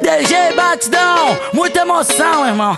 DJ Batidão, muita emoção, irmão.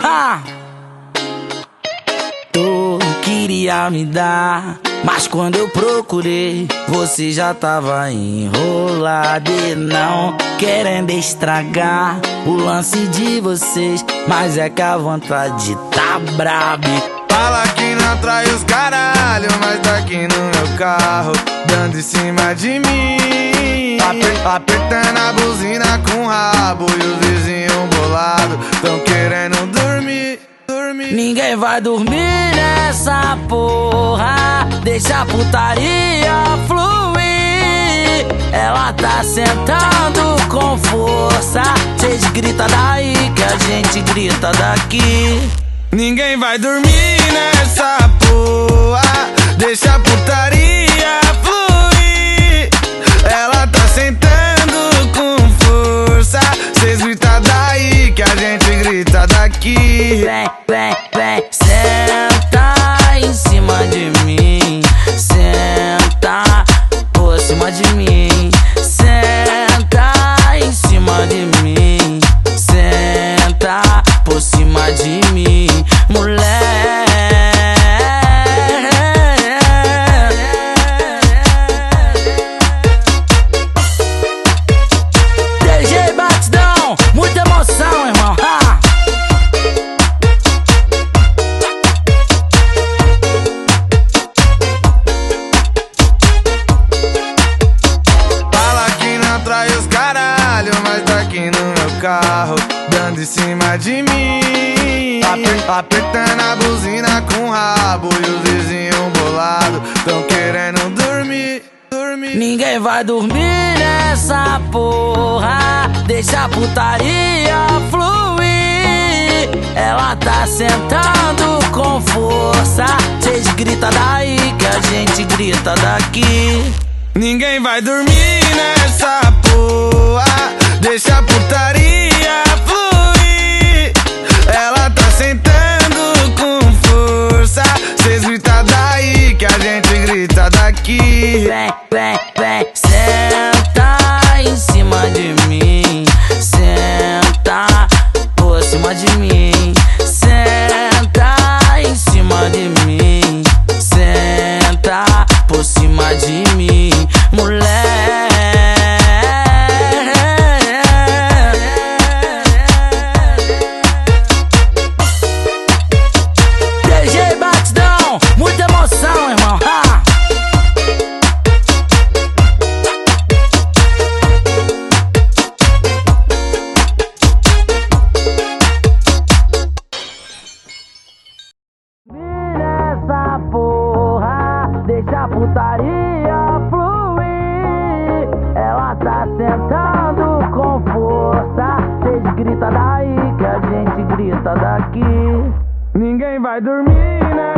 Tu queria me dar, mas quando eu procurei, você já tava enrolado e não querendo estragar o lance de vocês. Mas é que a vontade tá braba. Fala que não atrai os caralho, mas tá aqui no meu carro, dando em cima de mim, apertando a buzina com o rabo. E os vizinhos bolados tão querendo dormir. Ninguém vai dormir nessa porra, deixa a putaria fluir. Ela tá sentando com força, cês grita daí que a gente grita daqui. Ninguém vai dormir nessa porra, deixa a putaria fluir. Ela tá sentando com força, cês grita daí que a gente grita daqui. Vem, senta em cima de mim, senta por cima de mim, senta em cima de mim, senta por cima de mim, mulher. DJ Batidão, muita emoção, irmão. Atrai os caralho, mas tá aqui no meu carro, dando em cima de mim, apertando a buzina com o rabo. E os vizinhos bolados tão querendo dormir. Ninguém vai dormir nessa porra, deixa a putaria fluir. Ela tá sentando com força, cês grita daí que a gente grita daqui. Ninguém vai dormir nessa porra, deixa a putaria fluir. Ela tá sentando com força, cês grita daí que a gente grita daqui. Vem, senta em cima de mim, senta por cima de mim, senta em cima de mim, senta por cima de mim, mulher. DJ Batidão, muita emoção, irmão. Essa porra, deixa a putaria fluir. Ela tá sentando com força, cês grita daí que a gente grita daqui. Ninguém vai dormir, né?